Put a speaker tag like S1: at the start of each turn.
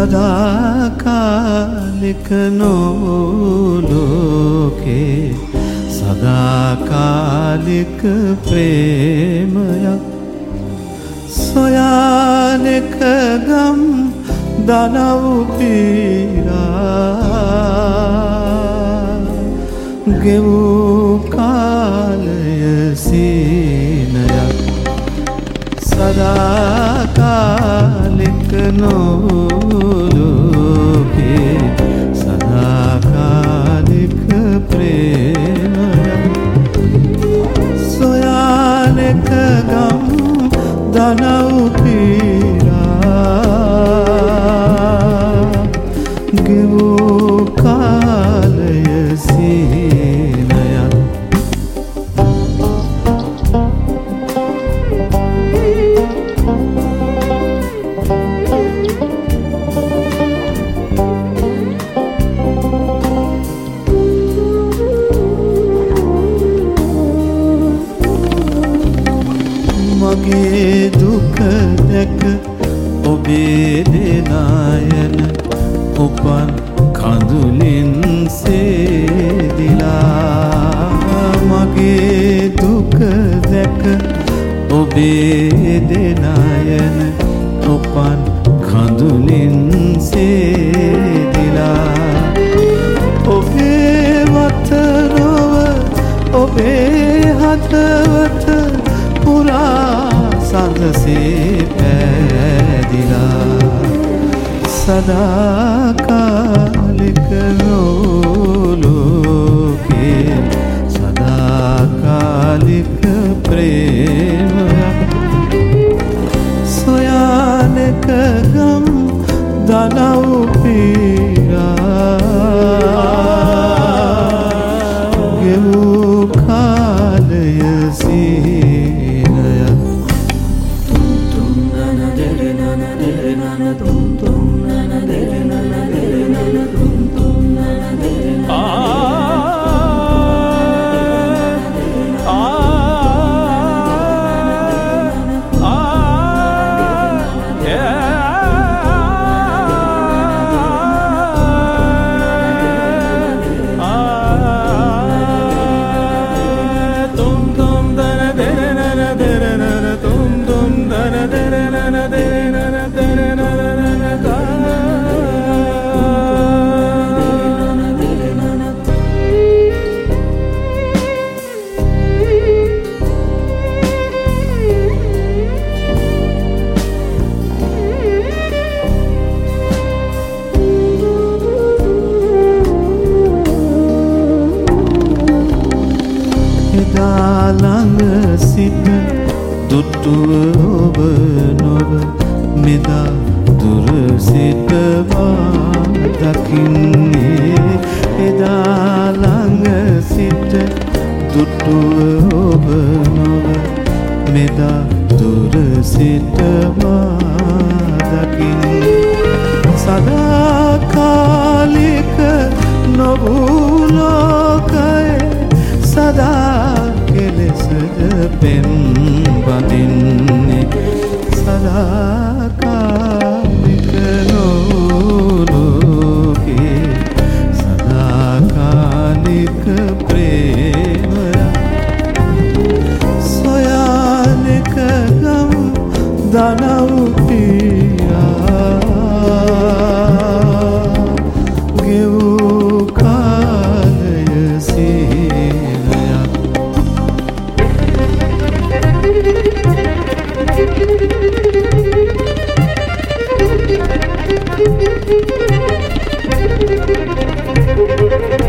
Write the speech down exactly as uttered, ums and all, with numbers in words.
S1: සදාකාලික නොලෝකේ සදාකාලික ප්‍රේමයක් සොයානෙක ගම් දනව් පීරා ගෙවූ කාලය සීනයක් සදාකාලික නොලෝකේ සදාකාලික ප්‍රේමයක් සොයානෙක ගම් දනව් පීරා ගෙවූ කාලය සීනයක් මගේ දුක දැක ඔබේ දෙනායන උපන් කඳුලින් සේදිලා මගේ දුක දැක ඔබේ දෙනායන උපන් කඳුලින් සේදිලා ඔබේ වතනව ඔබේ හදවත පුරා සඳසේ පැදිලා සදාකාලික නොලෝකේ සදාකාලික ප්‍රේමයක් සොයානෙක ගම් දනව් පීරා ගෙවූ කාලය සීනයක් ළඟ සිට දුටුව ඔබ නොව මෙදා දුර සිටවා දකින්නේ එදා ළඟ සිට දුටුව ඔබ නොව මෙදා දුර සිටවා දකින්නේ සදාකාලික නොවූ ලෝකයේ සදා කෙලෙසද පෙම් බඳින්නේ සදාකාලික නොලෝකේ සදාකාලික ප්‍රේමයක් සොයානෙක ගම් දනව් පීරා ගෙවූ කාලය සීනයක්
S2: Thank you.